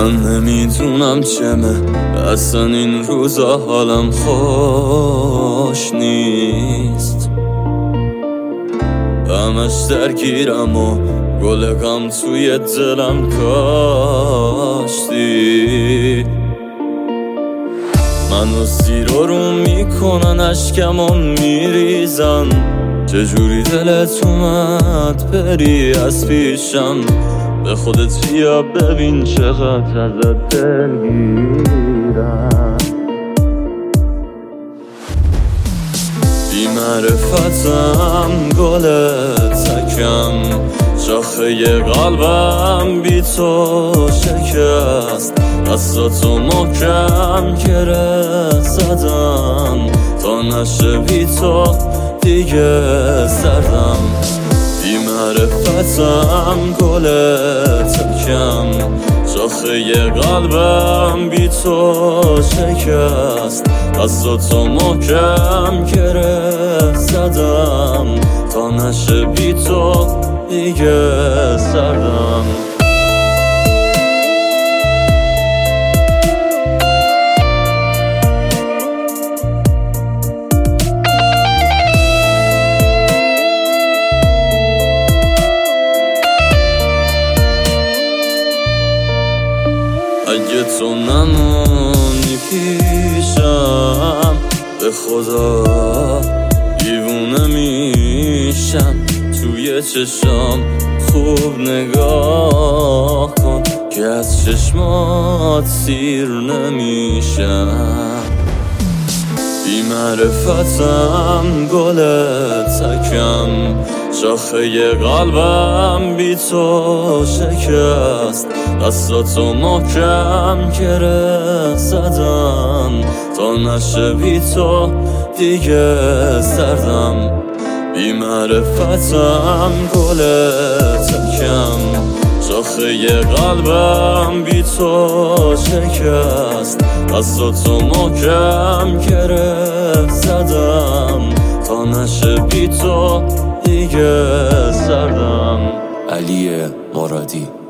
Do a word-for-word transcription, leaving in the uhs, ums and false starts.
من نمیدونم چمه اصلا این روزا حالم خوش نیست، همش درگیرم و گل غم توی دلم کاشتی. منو زیر و رو میکنن اشکمو میریزن، چجوری دلت اومد بری از پیشم؟ به خودت بیا ببین چقدر ازت دلگیرم. بی معرفتم گل تکم، شاخه قلبم بی تو شکست، دستاتو محکم گره زدم تا نشه بی تو دیگه سردم. بی معرفتم گل تکم، شاخه قلبم بی تو شکست، دستاتو محکم گره زدم تا نشه بی تو دیگه سردم. اگه تو نمونی پیشم به خدا دیوونه میشم. توی چشام خوب نگاه کن که از چشمات سیر نمیشم. بی معرفتم گل تکم، شاخه قلبم بی تو شکست، دستاتو محکم گره زدم تا نشه بی تو دیگه سردم. بی معرفتم گل تکم، شاخه قلبم بی تو شکست، دستاتو محکم گره زدم تا نشه بی تو دیگه سردم. علی مرادی.